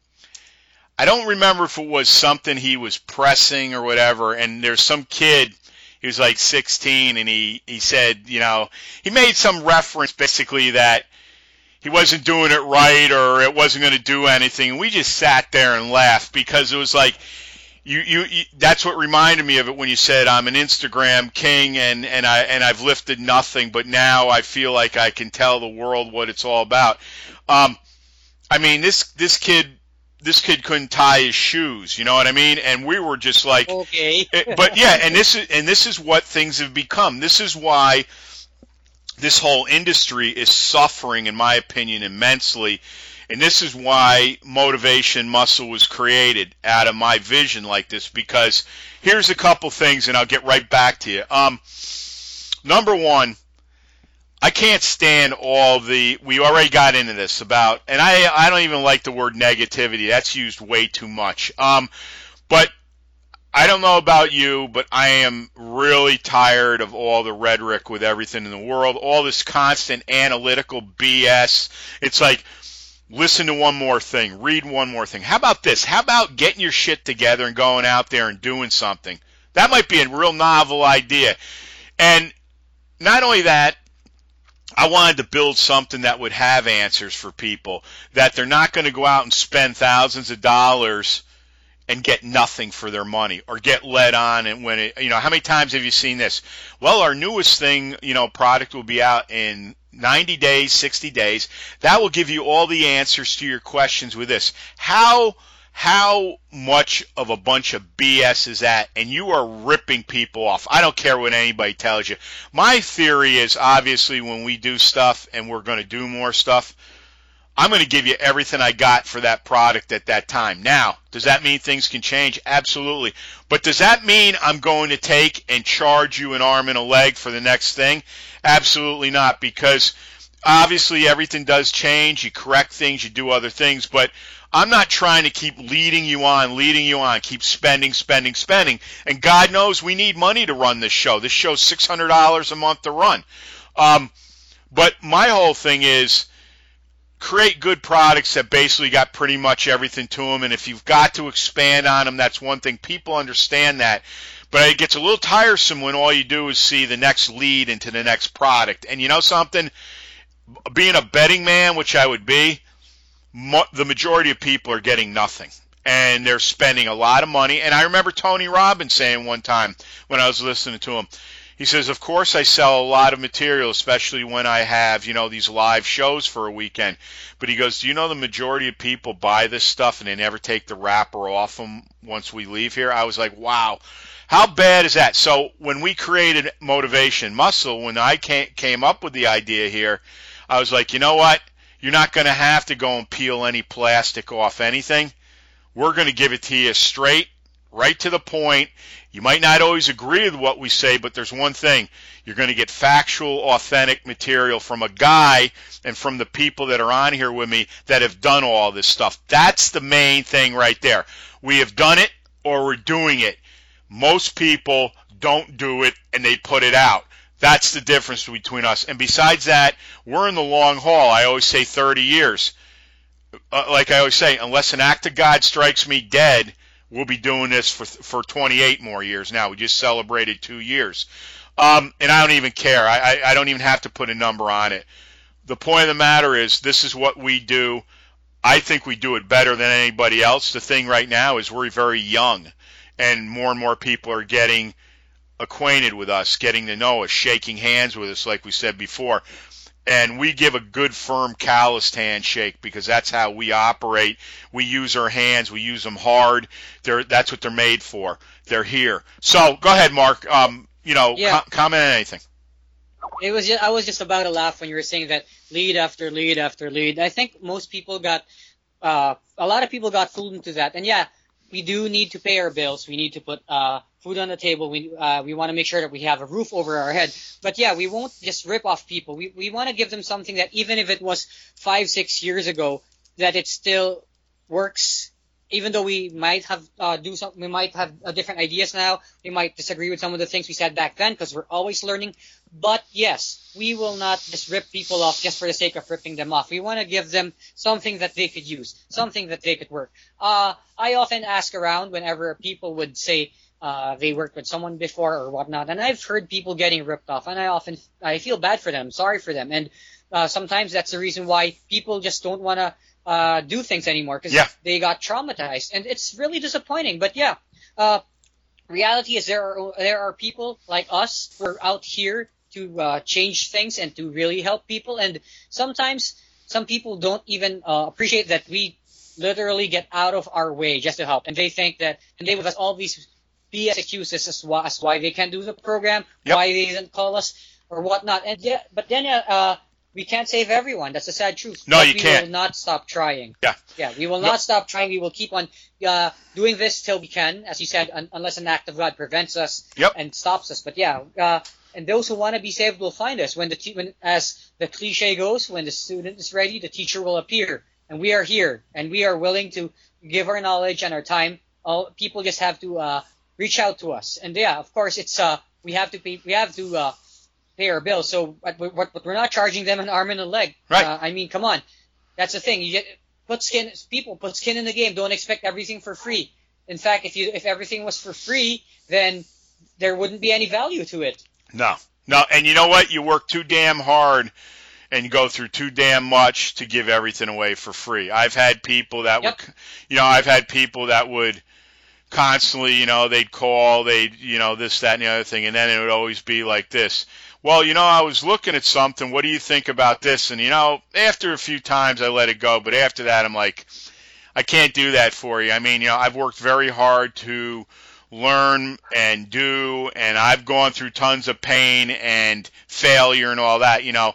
I don't remember if it was something he was pressing or whatever, and there's some kid, he was like sixteen, and he, he said, you know, he made some reference basically that he wasn't doing it right or it wasn't going to do anything, and we just sat there and laughed because it was like, You, you, you, that's what reminded me of it when you said I'm an Instagram king and, and I and I've lifted nothing, but now I feel like I can tell the world what it's all about. Um, I mean, this this kid this kid couldn't tie his shoes, you know what I mean? And we were just like, Okay. it- but yeah, and this is and this is what things have become. This is why this whole industry is suffering, in my opinion, immensely. And this is why Motivation Muscle was created out of my vision like this, because here's a couple things, and I'll get right back to you. Um, number one, I can't stand all the, we already got into this about, and I, I don't even like the word negativity. That's used way too much. Um, but I don't know about you, but I am really tired of all the rhetoric with everything in the world, all this constant analytical B S. It's like, listen to one more thing, read one more thing. How about this? How about getting your shit together and going out there and doing something? That might be a real novel idea. And not only that, I wanted to build something that would have answers for people, that they're not going to go out and spend thousands of dollars and get nothing for their money or get led on. And when it, you know, how many times have you seen this? Well, our newest thing, you know, product will be out in ninety days, sixty days. That will give you all the answers to your questions with this. How how much of a bunch of B S is that? And you are ripping people off. I don't care what anybody tells you. My theory is, obviously, when we do stuff and we're going to do more stuff, I'm going to give you everything I got for that product at that time. Now, does that mean things can change? Absolutely. But does that mean I'm going to take and charge you an arm and a leg for the next thing? Absolutely not, because obviously everything does change. You correct things, you do other things, but I'm not trying to keep leading you on, leading you on, keep spending, spending, spending. And God knows we need money to run this show. This show's six hundred dollars a month to run. Um, but my whole thing is, create good products that basically got pretty much everything to them, and if you've got to expand on them, that's one thing. People understand that, but it gets a little tiresome when all you do is see the next lead into the next product. And you know something? Being a betting man, which I would be, mo- the majority of people are getting nothing. and they're spending a lot of money. And I remember Tony Robbins saying one time when I was listening to him, he says, of course I sell a lot of material, especially when I have, you know, these live shows for a weekend. But he goes, do you know the majority of people buy this stuff and they never take the wrapper off them once we leave here? I was like, wow, how bad is that? So when we created Motivation Muscle, when I came up with the idea here, I was like, you know what? You're not going to have to go and peel any plastic off anything. We're going to give it to you straight, right to the point. You might not always agree with what we say, but there's one thing. You're going to get factual, authentic material from a guy and from the people that are on here with me that have done all this stuff. That's the main thing right there. We have done it or we're doing it. Most people don't do it and they put it out. That's the difference between us. And besides that, we're in the long haul. I always say thirty years. Uh, like I always say, unless an act of God strikes me dead, we'll be doing this for for twenty-eight more years now. We just celebrated two years. Um, and I don't even care. I, I, I don't even have to put a number on it. The point of the matter is this is what we do. I think we do it better than anybody else. The thing right now is we're very young, and more and more people are getting acquainted with us, getting to know us, shaking hands with us like we said before. And we give a good, firm, calloused handshake because that's how we operate. We use our hands. We use them hard. They're, that's what they're made for. They're here. So go ahead, Mark. Um, you know, yeah. com- comment on anything. It was just, I was just about to laugh when you were saying that lead after lead after lead. I think most people got, uh, a lot of people got fooled into that. And yeah, we do need to pay our bills. We need to put uh, food on the table. We uh, we want to make sure that we have a roof over our head. But yeah, we won't just rip off people. We we want to give them something that even if it was five, six years ago, that it still works. Even though we might have uh, do some, we might have uh, different ideas now. We might disagree with some of the things we said back then because we're always learning. But yes, we will not just rip people off just for the sake of ripping them off. We want to give them something that they could use, something that they could work. Uh, I often ask around whenever people would say uh, they worked with someone before or whatnot, and I've heard people getting ripped off, and I often I feel bad for them, sorry for them, and uh, sometimes that's the reason why people just don't want to uh, do things anymore because yeah. they got traumatized, and it's really disappointing. But yeah, uh, reality is there are there are people like us who are out here to uh, change things and to really help people. And sometimes some people don't even uh, appreciate that we literally get out of our way just to help. And they think that, and they give us all these B S excuses as why, as why they can't do the program, yep. why they didn't call us or whatnot. And yeah, but then uh, we can't save everyone. That's the sad truth. No, but you we can't. We will not stop trying. Yeah. Yeah, we will no. not stop trying. We will keep on uh, doing this till we can, as you said, un- unless an act of God prevents us yep. and stops us. But yeah, uh, and those who want to be saved will find us. When the te- when, as the cliche goes, when the student is ready, the teacher will appear. And we are here, and we are willing to give our knowledge and our time. All people just have to uh, reach out to us. And yeah, of course, it's uh, we have to pay, we have to uh, pay our bills. So, but, but, but we're not charging them an arm and a leg. Right. Uh, I mean, come on, that's the thing. You get put skin. People put skin in the game. Don't expect everything for free. In fact, if you if everything was for free, then there wouldn't be any value to it. No, no, and you know what? You work too damn hard and go through too damn much to give everything away for free. I've had people that Yep. would, you know, I've had people that would constantly, you know, they'd call, they'd, you know, this, that, and the other thing, and then it would always be like this. Well, you know, I was looking at something. What do you think about this? And, you know, after a few times I let it go, but after that I'm like, I can't do that for you. I mean, you know, I've worked very hard to learn and do, and I've gone through tons of pain and failure and all that. You know,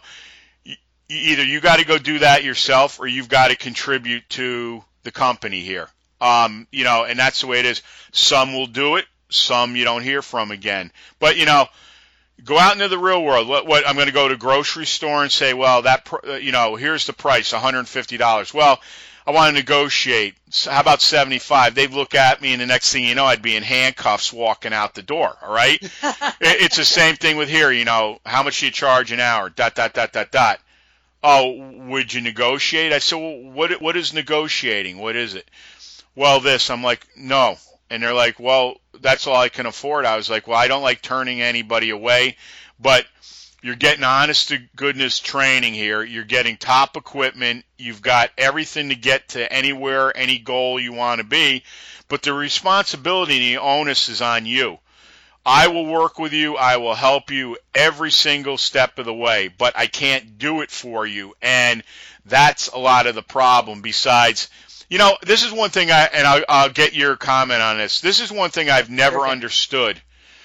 either you got to go do that yourself or you've got to contribute to the company here. Um, you know, and that's the way it is. Some will do it, some you don't hear from again. But, you know, go out into the real world. What, what I'm going to go to a grocery store and say, well, that, you know, here's the price, one hundred fifty dollars. Well, I want to negotiate. How about seventy-five? They'd look at me, and the next thing you know, I'd be in handcuffs walking out the door, all right? It's the same thing with here, you know, how much do you charge an hour, dot, dot, dot, dot, dot. Oh, would you negotiate? I said, well, what, what is negotiating? What is it? Well, this. I'm like, no. And they're like, well, that's all I can afford. I was like, well, I don't like turning anybody away, but You're getting honest to goodness training here. You're getting top equipment. You've got everything to get to anywhere, any goal you want to be. But the responsibility and the onus is on you. I will work with you. I will help you every single step of the way, but I can't do it for you. And that's a lot of the problem. Besides, you know, this is one thing, I, and I'll, I'll get your comment on this. This is one thing I've never okay. understood.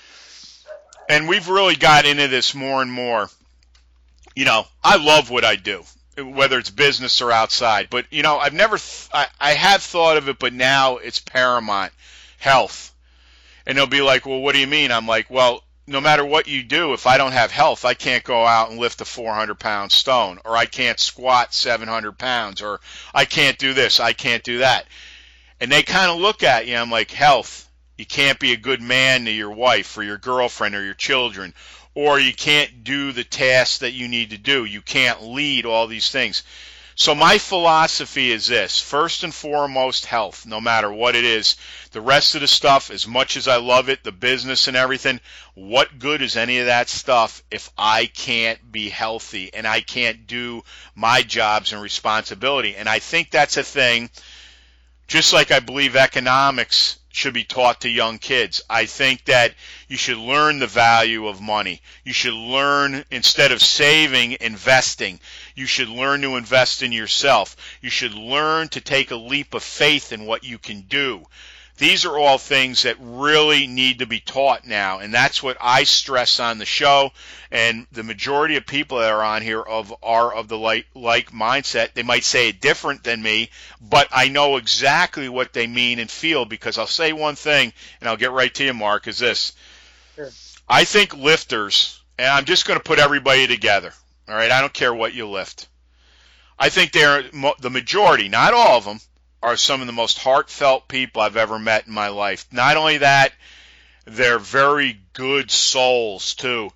And we've really got into this more and more. You know, I love what I do, whether it's business or outside. But, you know, I've never, th- I, I have thought of it, but now it's paramount. Health. And they'll be like, well, what do you mean? I'm like, well, no matter what you do, if I don't have health, I can't go out and lift a four hundred pound stone, or I can't squat seven hundred pounds, or I can't do this, I can't do that. And they kind of look at you, I'm like, health. You can't be a good man to your wife or your girlfriend or your children, or you can't do the tasks that you need to do. You can't lead, all these things. So my philosophy is this. First and foremost, health, no matter what it is. The rest of the stuff, as much as I love it, the business and everything, what good is any of that stuff if I can't be healthy and I can't do my jobs and responsibility? And I think that's a thing, just like I believe economics should be taught to young kids. I think that you should learn the value of money. You should learn, instead of saving, investing. You should learn to invest in yourself. You should learn to take a leap of faith in what you can do. These are all things that really need to be taught now, and that's what I stress on the show. And the majority of people that are on here of are of the like, like mindset. They might say it different than me, but I know exactly what they mean and feel, because I'll say one thing, and I'll get right to you, Mark, is this. Sure. I think lifters, and I'm just going to put everybody together, all right? I don't care what you lift. I think they're the majority, not all of them, are some of the most heartfelt people I've ever met in my life. Not only that, they're very good souls too.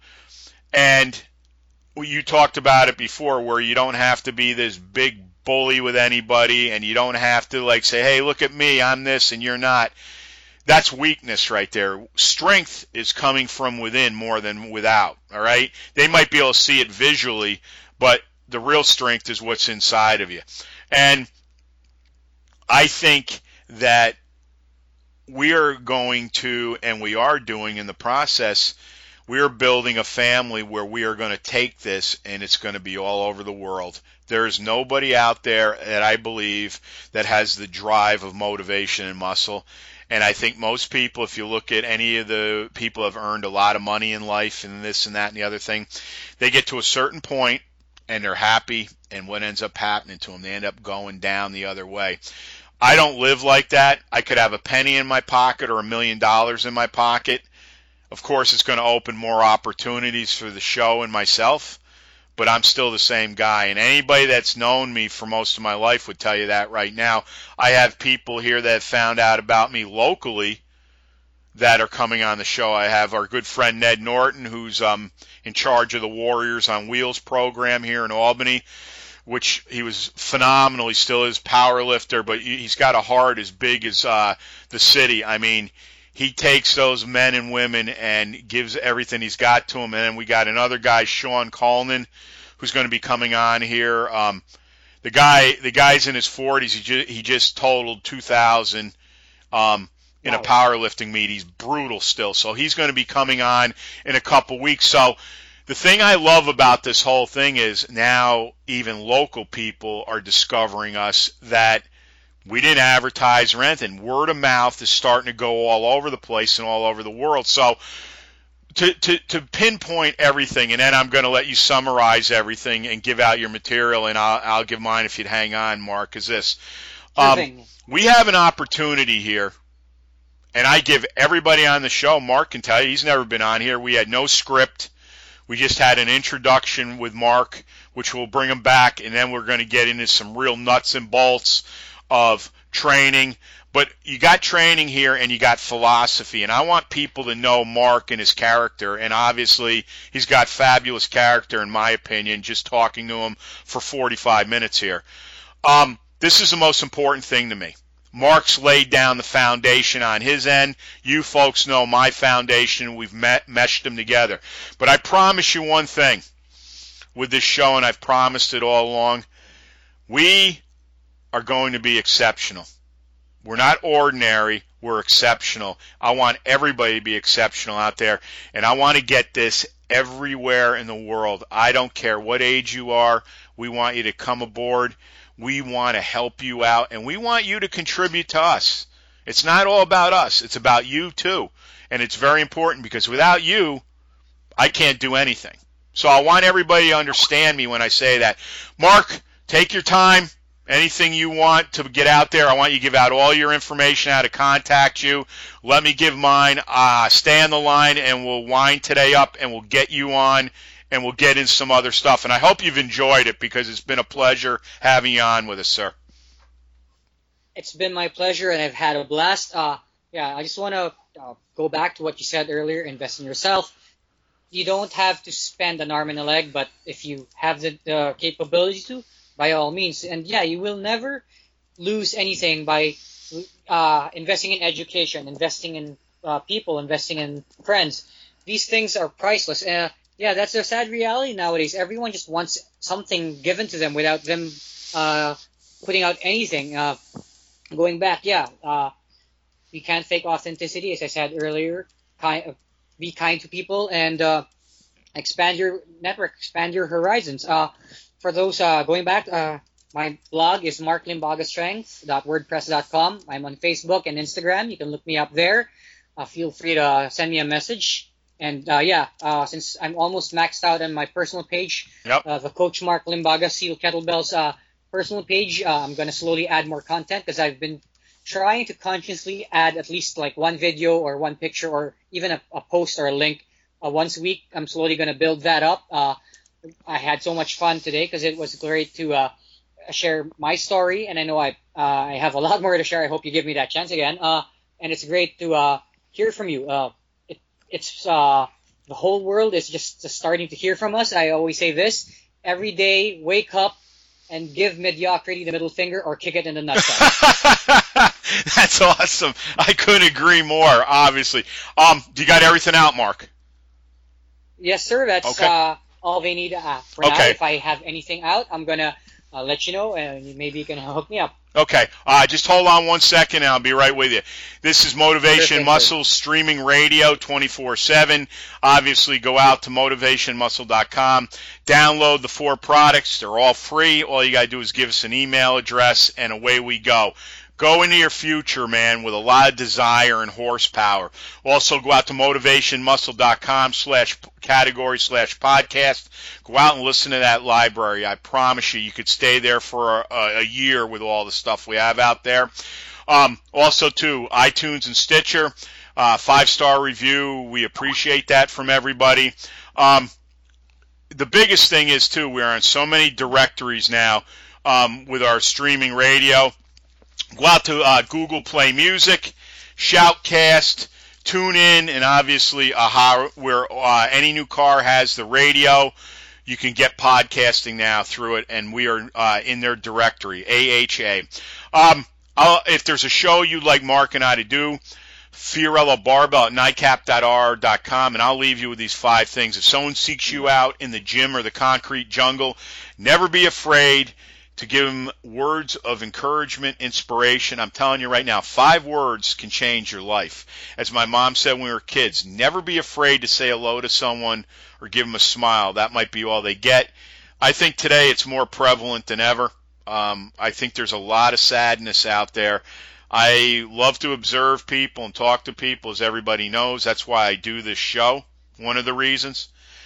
And you talked about it before, where you don't have to be this big bully with anybody, and you don't have to like say, hey, look at me, I'm this and you're not. That's weakness right there. Strength is coming from within more than without, all right? They might be able to see it visually, but the real strength is what's inside of you. And I think that we are going to, and we are doing in the process, we are building a family where we are going to take this and it's going to be all over the world. There is nobody out there that I believe that has the drive of motivation and muscle. And I think most people, if you look at any of the people who have earned a lot of money in life and this and that and the other thing, they get to a certain point and they're happy, and what ends up happening to them, they end up going down the other way. I don't live like that. I could have a penny in my pocket or a million dollars in my pocket. Of course, it's going to open more opportunities for the show and myself, but I'm still the same guy. And anybody that's known me for most of my life would tell you that right now. I have people here that have found out about me locally that are coming on the show. I have our good friend Ned Norton, who's um, in charge of the Warriors on Wheels program here in Albany, which he was phenomenal. He still is power lifter, but he's got a heart as big as uh, the city. I mean, he takes those men and women and gives everything he's got to them. And then we got another guy, Sean Coleman, who's going to be coming on here. Um, the guy, the guy's in his forties. He just, he just totaled two thousand um, in wow. a powerlifting meet. He's brutal still, so he's going to be coming on in a couple weeks. So the thing I love about this whole thing is now even local people are discovering us, that we didn't advertise or anything. Word of mouth is starting to go all over the place and all over the world. So to, to, to pinpoint everything, and then I'm going to let you summarize everything and give out your material, and I'll, I'll give mine if you'd hang on, Mark, is this. Um, we have an opportunity here, and I give everybody on the show, Mark can tell you, he's never been on here. We had no script. We just had an introduction with Mark, which will bring him back, and then we're going to get into some real nuts and bolts of training. But you got training here and you got philosophy, and I want people to know Mark and his character, and obviously he's got fabulous character in my opinion, just talking to him for forty-five minutes here. Um, this is the most important thing to me. Mark's laid down the foundation on his end. You folks know my foundation. We've met, meshed them together. But I promise you one thing with this show, and I've promised it all along. We are going to be exceptional. We're not ordinary. We're exceptional. I want everybody to be exceptional out there, and I want to get this everywhere in the world. I don't care what age you are. We want you to come aboard. We want to help you out, and we want you to contribute to us. It's not all about us. It's about you, too. And it's very important because without you, I can't do anything. So I want everybody to understand me when I say that. Mark, take your time. Anything you want to get out there, I want you to give out all your information, how to contact you. Let me give mine. Uh, stay on the line, and we'll wind today up, and we'll get you on, and we'll get in some other stuff. And I hope you've enjoyed it because it's been a pleasure having you on with us, sir. It's been my pleasure, and I've had a blast. Uh, yeah, I just want to uh, go back to what you said earlier, invest in yourself. You don't have to spend an arm and a leg, but if you have the, the capability to, by all means. And yeah, you will never lose anything by uh, investing in education, investing in uh, people, investing in friends. These things are priceless. Uh, yeah, that's a sad reality nowadays. Everyone just wants something given to them without them uh, putting out anything. Uh, going back, yeah, uh, we can't fake authenticity, as I said earlier. Kind, be kind to people and uh, expand your network, expand your horizons. Uh, For those uh, going back, uh, my blog is mark limbaga strength dot wordpress dot com. I'm on Facebook and Instagram. You can look me up there. Uh, feel free to send me a message. And uh, yeah, uh, since I'm almost maxed out on my personal page, yep. uh, the Coach Mark Limbaga Seal Kettlebells uh, personal page, uh, I'm going to slowly add more content because I've been trying to consciously add at least like one video or one picture or even a, a post or a link uh, once a week. I'm slowly going to build that up. Uh, I had so much fun today because it was great to uh, share my story, and I know I uh, I have a lot more to share. I hope you give me that chance again. Uh, and it's great to uh, hear from you. Uh, it, it's uh, the whole world is just, just starting to hear from us. I always say this every day: wake up and give mediocrity the middle finger, or kick it in the nutsack. That's awesome. I couldn't agree more. Obviously, um, you got everything out, Mark? Yes, sir. That's okay. Uh, all they need uh, for okay. now. If I have anything out, I'm going to uh, let you know, and maybe you can hook me up. Okay. Uh, just hold on one second, and I'll be right with you. This is Motivation Perfect. Muscle streaming radio twenty-four seven. Obviously, go out to motivation muscle dot com. Download the four products. They're all free. All you got to do is give us an email address, and away we go. Go into your future, man, with a lot of desire and horsepower. Also, go out to motivation muscle dot com slash category slash podcast. Go out and listen to that library. I promise you, you could stay there for a, a year with all the stuff we have out there. Um, also, too, iTunes and Stitcher, uh, five-star review. We appreciate that from everybody. Um, the biggest thing is, too, we're on so many directories now um, with our streaming radio. Go out to uh, Google Play Music, Shoutcast, TuneIn, and obviously Aha, where uh, any new car has the radio. You can get podcasting now through it, and we are uh, in their directory, A H A. Um, I'll, if there's a show you'd like Mark and I to do, Fiorello Barbell at nightcap dot r dot com, and I'll leave you with these five things. If someone seeks you out in the gym or the concrete jungle, never be afraid to give them words of encouragement, inspiration. I'm telling you right now, five words can change your life. As my mom said when we were kids, never be afraid to say hello to someone or give them a smile. That might be all they get. I think today it's more prevalent than ever. Um, I think there's a lot of sadness out there. I love to observe people and talk to people, as everybody knows. That's why I do this show, one of the reasons.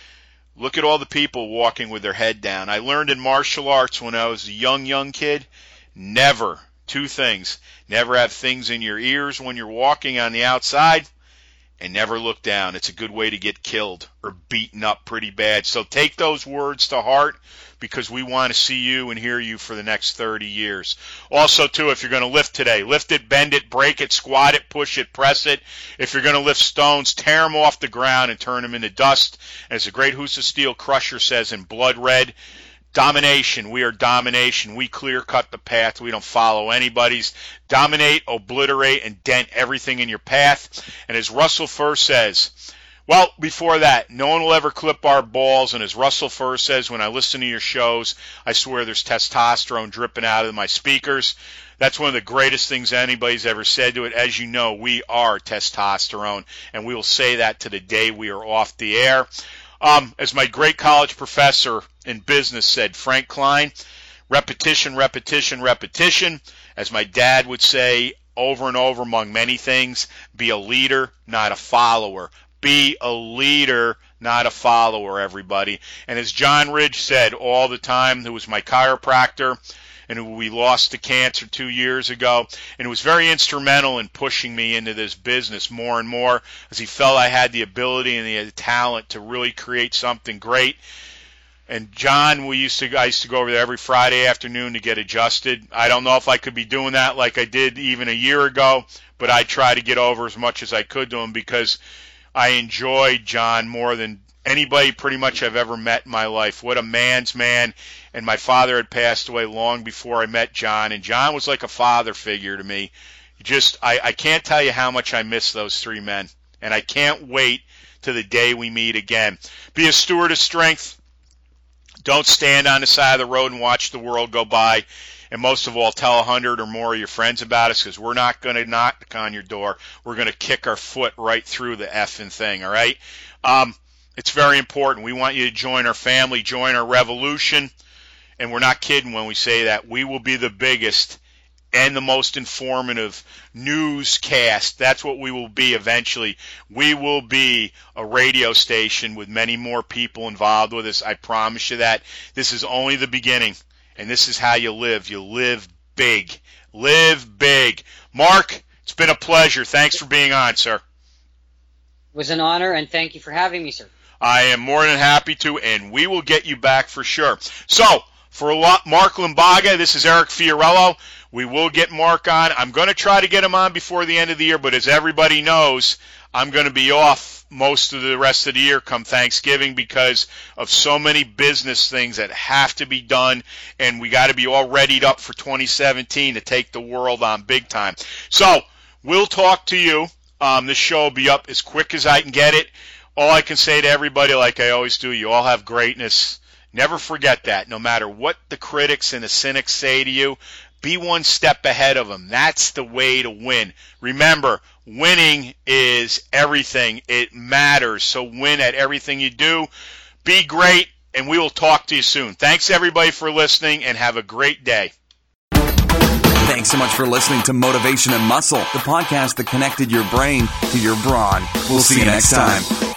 Look at all the people walking with their head down. I learned in martial arts when I was a young, young kid, never, two things, never have things in your ears when you're walking on the outside, and never look down. It's a good way to get killed or beaten up pretty bad. So take those words to heart, because we want to see you and hear you for the next thirty years. Also, too, if you're going to lift today, lift it, bend it, break it, squat it, push it, press it. If you're going to lift stones, tear them off the ground and turn them into dust. As the great Husa Steel Crusher says in Blood Red, Domination. We are domination. We clear-cut the path. We don't follow anybody's. Dominate, obliterate, and dent everything in your path. And as Russell First says, well, before that, no one will ever clip our balls. And as Russell First says, when I listen to your shows, I swear there's testosterone dripping out of my speakers. That's one of the greatest things anybody's ever said to it. As you know, we are testosterone, and we will say that to the day we are off the air. Um, as my great college professor in business said, Frank Klein, repetition, repetition, repetition. As my dad would say over and over among many things, be a leader, not a follower. Be a leader, not a follower, everybody. And as John Ridge said all the time, who was my chiropractor, and who we lost to cancer two years ago, and it was very instrumental in pushing me into this business more and more, as he felt I had the ability and the talent to really create something great. And John, we used to, I used to go over there every Friday afternoon to get adjusted. I don't know if I could be doing that like I did even a year ago, but I try to get over as much as I could to him because I enjoyed John more than anybody pretty much I've ever met in my life. What a man's man. And my father had passed away long before I met John, and John was like a father figure to me. Just, I, I can't tell you how much I miss those three men, and I can't wait to the day we meet again. Be a steward of strength. Don't stand on the side of the road and watch the world go by. And most of all, tell a hundred or more of your friends about us, because we're not going to knock on your door. We're going to kick our foot right through the effing thing, all right? Um, it's very important. We want you to join our family, join our revolution. And we're not kidding when we say that. We will be the biggest and the most informative newscast. That's what we will be eventually. We will be a radio station with many more people involved with us. I promise you that. This is only the beginning, and this is how you live. You live big. Live big. Mark, it's been a pleasure. Thanks for being on, sir. It was an honor, and thank you for having me, sir. I am more than happy to, and we will get you back for sure. So, for Mark Limbaga, this is Eric Fiorello. We will get Mark on. I'm going to try to get him on before the end of the year, but as everybody knows, I'm going to be off most of the rest of the year come Thanksgiving because of so many business things that have to be done, and we got to be all readied up for twenty seventeen to take the world on big time. So we'll talk to you. Um, this show will be up as quick as I can get it. All I can say to everybody, like I always do, you all have greatness. Never forget that. No matter what the critics and the cynics say to you, be one step ahead of them. That's the way to win. Remember, winning is everything. It matters. So win at everything you do. Be great, and we will talk to you soon. Thanks, everybody, for listening, and have a great day. Thanks so much for listening to Motivation and Muscle, the podcast that connected your brain to your brawn. We'll see you next time.